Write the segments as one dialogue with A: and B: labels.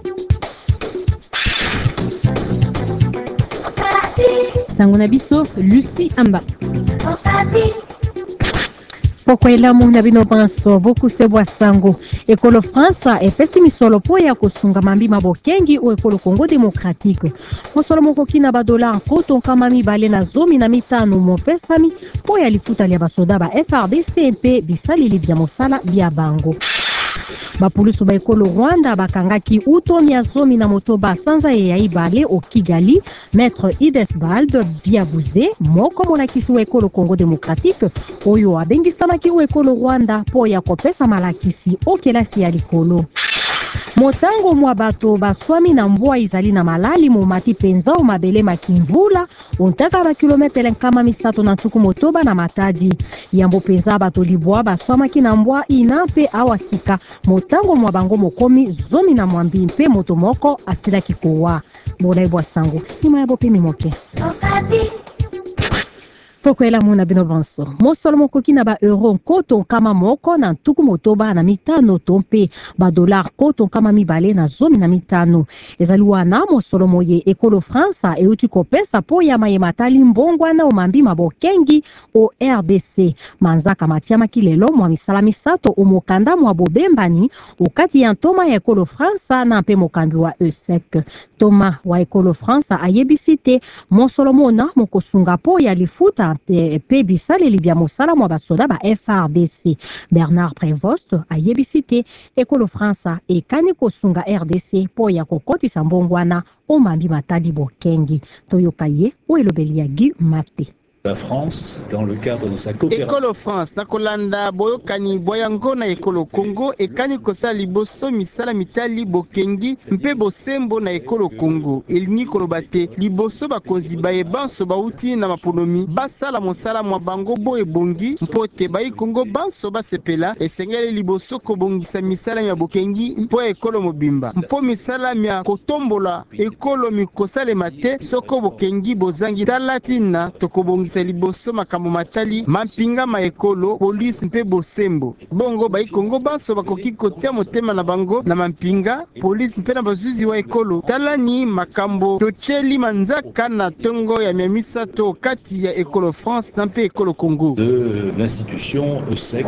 A: Sango na biso Lucie Amba. Pokwela muna bino banso boku sebwa sango ekolo France efesi misolo po ya kosunga mambi mabokengi o ekolo Congo Démocratique mosolo moko kina ba dollar koto kama mibale na zomi na mitano mopesami po ya lifuta lia basoda ba FRDC mpe bisalili bya mosala bya bango. Bapulusu ba ekolo Rwanda bakangaki utomi ya zomi na motoba sanza ya ibale o Kigali Maître Idesbald Biabuze moko molakisi wa ekolo Congo Démocratique oyo abengisamaki wa ekolo Rwanda po ya kopesa malakisi o kelasi ya likolo. Motango mwa bato baswami na mbwa izali na malali mumati penza o mabele makimvula ontaka ba kilometre nkama misato na tuku motoba na matadi yambo penza bato libwa baswamaki na mbwa inampe awasika motango mwa bango mokomi zomi na mwambi mpe moto moko asilaki kowa bola ibwa sango sima ya bope mimoke Pokwela muna bino banso. Mosolo moko kina ba euro koto kama moko na tuku motoba na mitano tompe ba dollar koto kama mibale na zomi na mitano. Ezali wana mosolo moye ekolo France euti kopesa po ya mayematali mbongwa na omambi mabokengi o RDC. Manzaka matiama kilelo mwa misala misato omokanda mwa bobembani okati ya ntoma ya ekolo France na mpe mokambi wa ESEC. Toma wa ekolo France ayebisite mosolo mona mokosunga po ya lifuta pe bisaleli bya mosala mwa basoda ba FRDC. Bernard Prévost ayebisite ekolo France ekani kosunga RDC po ya kokotisa mbongwana omambi matali bokengi. Toyoka ye o elobeli ya Guy Mate.
B: La France, dans le cadre de sa coopération.
C: Ekolo France, nakolanda boyokani boyango na ekolo Congo, ekani kosala liboso misala mitali bokengi, mpe bosembo na ekolo Congo. Elini kolobate, liboso bakonzi baye banso bauti na maponomi, basala mosala mwa bango bo ebongi, mpote bayi Congo banso basepela, esengele liboso kobongisa misala mya bokengi, mpo ekolo mobimba. Mpo misala mya kotombola, ekolo mikosale mate, soko bokengi bozangi talatina, tokobongisa liboso makambo matali mampinga ma ekolo police mpe bosembo bongo ba Kongo banso bakoki kotia motema na bango na mampinga police mpe na bazuzi wa ekolo talani makambo tocheli manzaka na tongo ya misato kati ya ekolo France na mpe ekolo Congo
B: de l'institution ESEC.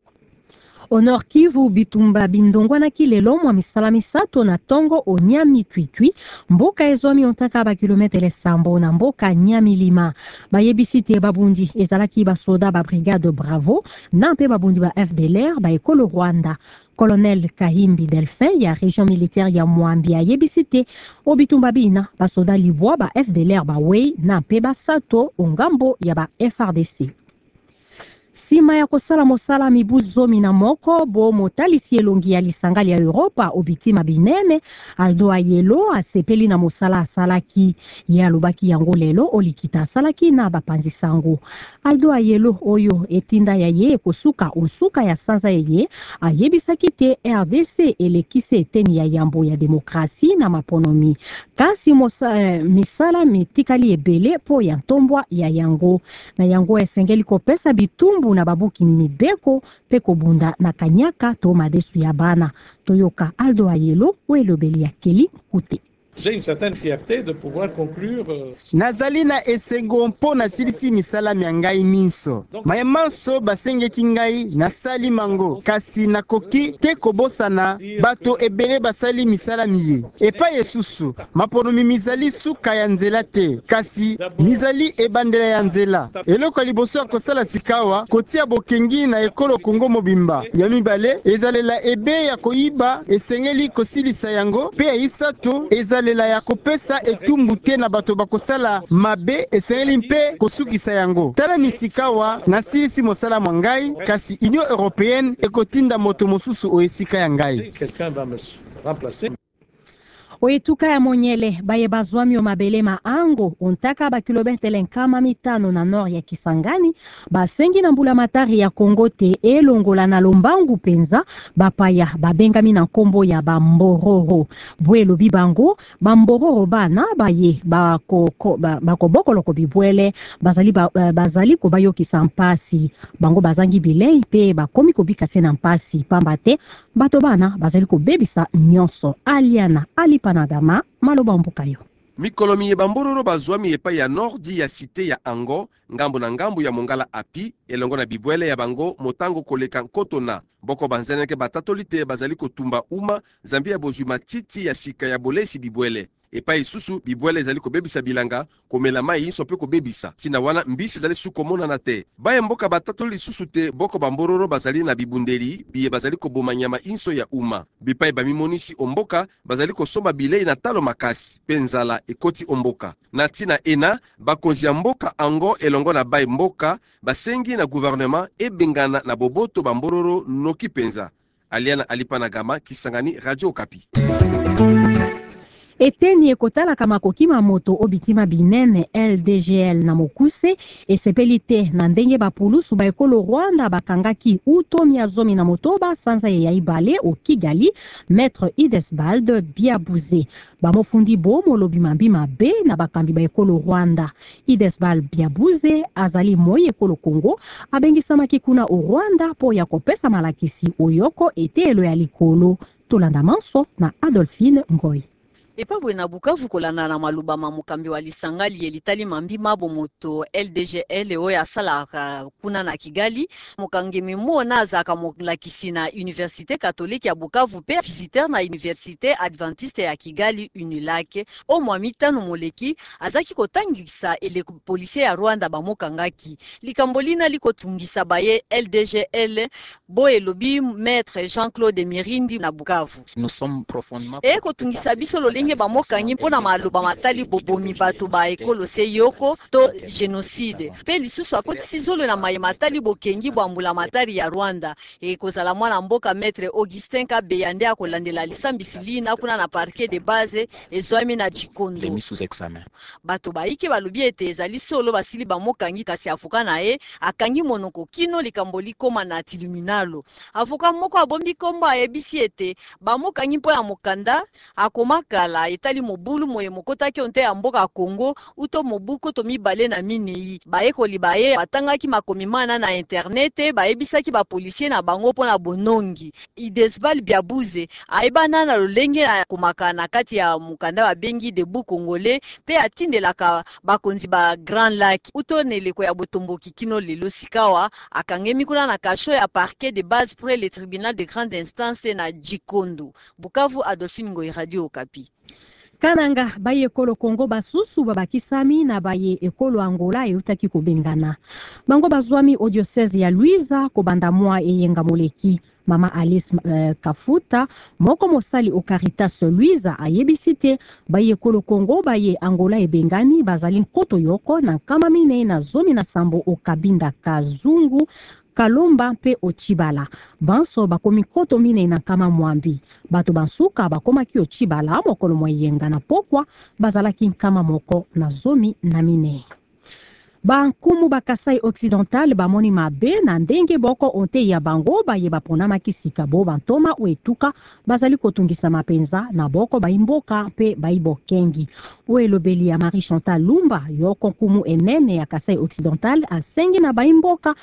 A: Honor Kivu bitumba bindongwana kilelo mwa misala misato na tongo o Nyami Twitwi mboka ezwami ontaka ba kilometre sambo na mboka Nyami Lima bayebisite babundi ezalaki basoda ba brigade Bravo na mpe babundi ba FDLR ba ekolo Rwanda. Colonel Kahimbi Delphin ya région militaire ya Mwambi ayebisite obitumba bina basoda libwa ba FDLR ba wei na mpe basato ongambo ya ba FRDC. Sima ya kosala mosala mibuzo mina moko bo motalisi elongi ya lisanga ya Europa obitima binene Aldo Ayelo asepeli na mosala asalaki ya lobaki yango lelo olikita asalaki na bapanzi sango. Aldo Ayelo oyo etinda ya ye kosuka osuka ya sanza ye ayebisaki te RDC elekise eteni ya yambo ya demokrasi na maponomi. Kasi misala mitikali ebele po ya ntombwa ya yango na yango esengeli kopesa bitumbu na babuki mibeko peko bunda na kanyaka to madesu ya bana. Toyoka Aldo Ayelo o elobeli ya Keli Kute.
D: J'ai une certaine fierté de pouvoir conclure.
C: Nazali na esengo mpo na silisi misala mya ngai minso. Mayemanso basengeki ngai nasali mango. Kasi nakoki te kobosana bato ebele basali misala miye. Epa yesusu, maponomi mizali suka ya nzela te. Kasi mizali ebandela ya nzela. Eloko liboso ya kosala sikawa, kotia bokengi na ekolo Congo mobimba. Ya mibale, ezalela ebe ya koyiba, esengeli kosilisa yango, pe ya isato, ezalela ya kopesa etumbu te na bato bakosala mabe esengeli mpe kosukisa yango. Tala nisikawa na silisi mosala mwangai kasi Union Européenne ekotinda moto mosusu o esika ya ngai.
D: Quelqu'un va me remplacer.
A: Oetuka ya Monyele baye bazwami o mabele maango ontaka ba kilometele nkama mitano na nord ya Kisangani basengi na mbula matari ya Kongo te elongola na lombangu penza bapaya babengami na nkombo ya bambororo bwelo bibango bambororo bana baye bakobokoloko bibwele bazali ko bayokisa mpasi bango bazangi bilei pe bakomi kobika se na mpasi pamba te bato bana bazali kobebisa nyonso aliana alipanagama maloba mbuka yo.
E: Mikolomi ye bambororo bazwami epai ya nordi ya site ya Ango ngambo na ngambo ya Mongala api elongo na bibwele ya bango motango koleka nkotona boko banzeneke batatolite bazali kotumba uma zambia bozwi matiti ya sika ya bolesi bibwele epai susu bibwele ezali kobebisa bilanga komela mai inso pe kobebisa tina wana mbisi ezali sukomona na te baye mboka batatoli susu te boko bambororo bazali na bibundeli biye bazali koboma nyama inso ya uma bipai bamimonisi omboka bazali kosomba bilei na talo makasi penzala ekoti omboka na tina ena bakonzi ya mboka Ango elongo na baye mboka basengi na gouvernement ebengana na boboto bambororo noki penza. Aliana Alipanagama, Kisangani, Radio Okapi.
A: Eteni ekotala kama kokima moto obitima binene LDGL na mokuse esepelite na ndenge bapulusu ba ekolo Rwanda bakangaki utomi azomi na motoba sanza ya ibale o Kigali Maître Idesbald Biabuze bamofundi bomo lobimambi mabe na bakambi ba ekolo Rwanda. Idesbald Biabuze azali moyi ekolo Kongo abengisamaki kuna o Rwanda po ya kopesa malakisi oyoko etelo ya likolo tolanda manso na Adolphine Ngoy.
F: Epabwe na Bukavu kolanda na maluba mamukambi wa lisangali elitali mambi mabo moto LDGL oyo asalaka kuna na Kigali mokangemi mona azaka molakisi na Université Catholique ya Bukavu pe visiteur na Université Adventiste ya Kigali Unilake o mwa mitano moleki azaki kotangisa ele policier ya Rwanda bamokangaki likambolina likotungisa baye LDGL boye lobi Maître Jean-Claude Mirindi na Bukavu.
G: Nous sommes profondément
F: kotungisa biso lolenge bamokangi mpona maluba matali bobomi bato ba ekolo se yoko to genocide pe lisusu akotisi zolo na maye matali bokengi bwambula matari ya Rwanda ekozala mwana mboka Maître Augustin Kabeyande akolandela lisambisi lina kuna na parquet de base ezwami na Jikondo
G: mis sous examen.
F: bato baike balobi ete ezali solo basili bamokangi kasi afuka na ye akangi monoko kino likambo likoma na tiliminalo afuka moko abombi kombo ayebisi ete bamokangi mpo ya mokanda akomakala etali mobulu moye mokotaki onte ya mboka Kongo uto mobuko to mibale na minei bayekoli baye batangaki makomi mana na internet bayebisaki ba policier na bango pona bonongi. Idesbald Biabuze aibana na lolenge na komaka na kati ya mukanda wa bengi Debout Congolais pe atindelaka bakonzi ba Grand Lac uto neleko ya botomboki kino lelo sikawa akangemi kuna na kasho ya parquet de base pour le tribunal de grande instance na Jikondo. Bukavu, Adolphine Ngoy, Radio Okapi.
A: Kananga baye ekolo Kongo basusu babakisami na baye ekolo Angola eutaki kobengana. Bango bazwami au diocèse ya Luiza kobanda mwa eyenga moleki. Mama Alice Kafuta moko mosali o Caritas Luiza ayebisite baye ekolo Kongo baye Angola ebengani bazali nkoto yoko na kama mine na zomi na sambo o Kabinda Kazungu Kalomba pe Ochibala. Banso bakomi koto mine na kama mwambi. Bato bansuka bakoma ki Ochibala mokolo mwayenga na pokwa bazalaki kama moko na zomi na mine. Bankumu bakasai occidental bamoni mabe na ndenge boko onte ya bango baye bapona makisika bo bantoma oetuka bazali kotungisa mapenza na boko baimboka pe baibokengi. Oelobeli ya Marie Chantal Lumba yoko kumu enene ya kasai occidental asengi na baimboka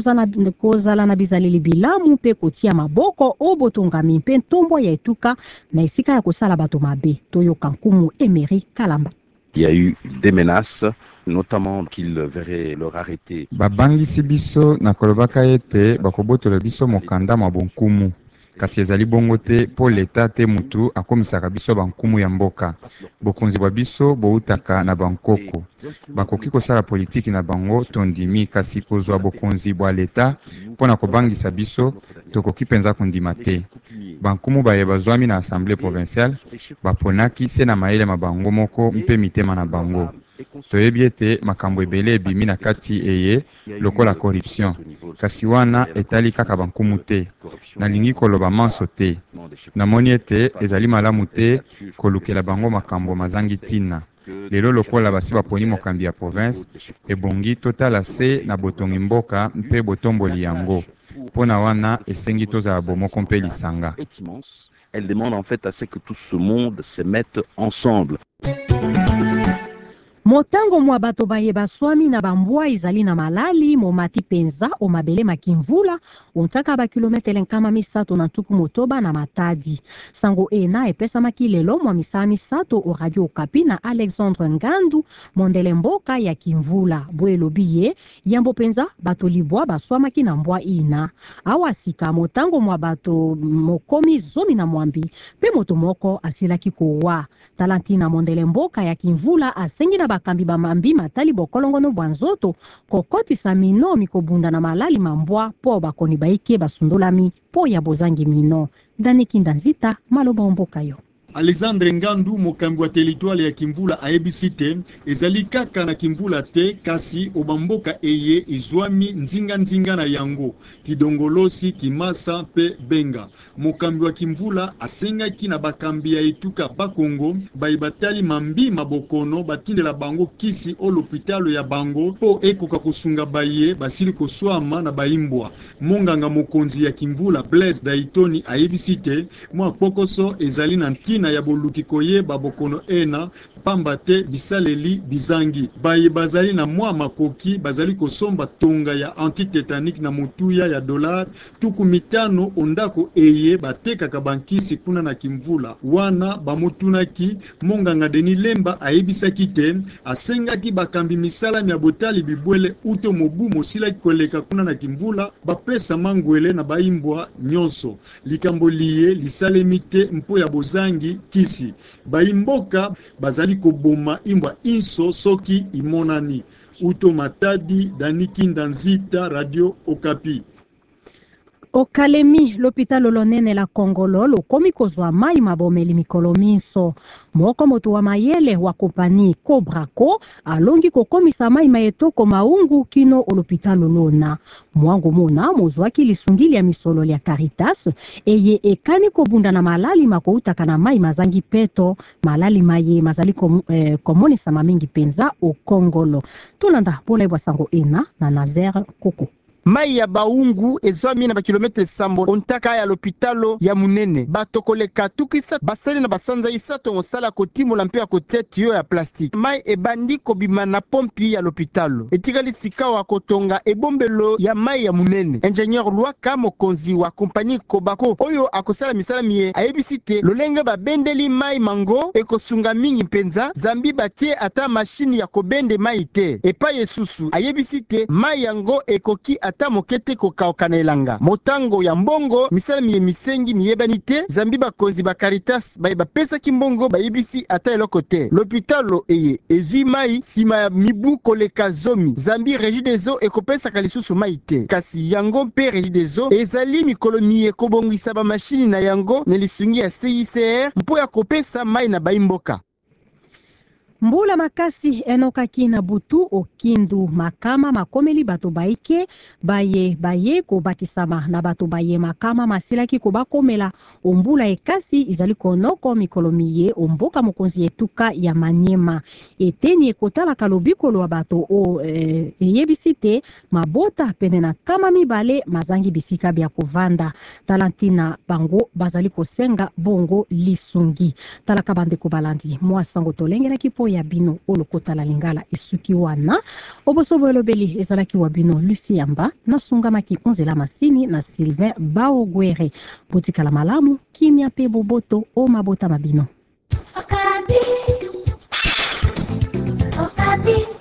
A: kozala na bizaleli bilamu pe kotia maboko obotongami pe ntombo ya etuka na esika ya kosala bato mabe toyo kankumu Emery Kalamba.
H: Il y a eu des menaces, notamment qu'ils verraient leur arrêté.
I: Babangisi biso na kolobaka ete bakobotola biso mokanda mabonkumu. Kasi ezali bongo te po leta te mutu akomisaka biso bankumu ya mboka. Bokonzi bwa biso boutaka na bankoko. Bakoki kosala politiki na bango tondimi kasi kozwa bokonzi bwa leta pona kobangisa biso tokoki penza kondima te. Bankumu baye bazwami na assemblée provinciale baponaki se na maele mabango moko mpe mitema na bango. toyebi ete makambo ebele ebimi na kati eye lokola corruption kasi wana etali kaka bankumu te nalingi koloba manso te namoni ete ezali malamu te kolukela bango makambo mazangi ntina lelo lokola basi baponi mokambi ya province ebongi totala se na botongi mboka mpe botomboli yango mpona wana esengi tozala bomoko mpe lisanga.
H: Elle demande en fait à ce que tout ce monde se mette ensemble.
A: Motango mwa bato baye baswami na bambwa izali na malali momati penza o mabele makimvula ontaka ba kilometre nkama misato na tuku motoba na matadi sango ena epesa makilelo mwa misala misato o Radio Okapi na Alexandre Ngandu mondele mboka ya kimvula bwelo biye yambo penza bato libwa baswama kina mbwa ina awasika motango mwa bato mokomi zomi na mwambi pe moto moko asila kikowa talantina mondele mboka ya kimvula asengi na bakambi bamambi matali bokolongono bwanzoto kokotisa mino mikobunda na malali mambwa po bakoni baike basundolami po ya bozangi mino Danikinda Nzita maloba mboka yo.
J: Alexandre Ngandu mokambi wa teritwale ya Kimvula aebisi te ezali kaka na Kimvula te kasi obamboka eye izwami nzinga na yango kidongolosi kimasa pe benga mokambi wa Kimvula asengaki na bakambi ya etuka bakongo baibatali mambi mabokono batindela bango kisi o l'hôpital ya bango po ekoka kosunga baye basili koswama na baimbwa monganga mokonzi ya Kimvula Blaise Daitoni aebisi te mwa pokoso ezali na ntina ya boluki koyeba bokono ena pamba te bisaleli bizangi baye bazali na mwa makoki bazali kosomba tonga ya antitetanique na mutuya ya dollar tuku mitano ondako eye batekaka bankisi kuna na Kimvula wana bamutunaki monganga Deni Lemba aebisaki te asengaki bakambi misala ya botali bibwele uto mobu mosila koleka kuna na Kimvula bapesa mangwele na baimbwa nyonso likambo liye lisalemi te mpo ya bozangi kisi baimboka bazali koboma imbwa inso soki imonani uto matadi Danikinda Nzita Radio Okapi.
A: Okalemi l'hôpital lonene la Kongolo lokomi kozwa mai mabomeli mikolo minso moko moto wa mayele wa kompani Cobraco alongi kokomisa mai maetoko maungu kino l'hôpital lona mwango mona mozwaki lisungili ya misolo ya Caritas eye ekani kobunda na malali makoutaka na mai mazangi peto malali maye mazali komonisa mamingi penza o Kongolo tulanda pola ibwa sango ena na Nazaire Koko.
C: Mai ya baungu ezwami na bakilometre sambo ontaka ya l'hôpitalo ya munene batokoleka tukisa basali na basanza isato mosala kotimola mpe ya kotete yo ya plastique mai ebandi kobima na pompi ya l'hôpitalo etikali sika wa kotonga ebombelo ya mai ya munene ingénieur Lwaka mokonzi wa kompani Kobako oyo akosala misala miye ayebisi te lolenge babendeli mai mango ekosunga mingi mpenza zambi batie ata mashini ya kobende mai te epa yesusu ayebisi te mai yango ekoki ata mokete kokaoka na elanga motango ya mbongo misala miye misengi miyebani te zambi bakonzi ba Caritas baye bapesaki mbongo bayebisi ata eloko te l'hôpitalo eye ezwi mai sima ya mibu koleka zomi zambi Regideso ekopesaka lisusu mai te kasi yango mpe Regideso ezali mikolo miye kobongisa bamashini na yango na lisungi ya CICR mpo ya kopesa mai na baimboka.
A: Mbula makasi enokaki na butu okindu makama makomeli bato baike baye kobakisama na bato baye makama masilaki kobakomela ombula ekasi izali konoko mikolo miye omboka mokonzi etuka ya Manyema eteni ekotala kalobikolo wa bato o eyebisi te mabota pene na kama mibale mazangi bisika bya kovanda talantina bango bazali kosenga bongo lisungi talaka bande kobalandi mwasango tolengela kipo ya bino olokota la lingala esuki wana obosobo elobeli ezalaki wa bino Luciamba na sungamaki onzela masini na Sylvain Baogwere botikala malamu kimia pe boboto o mabota mabino Okapi.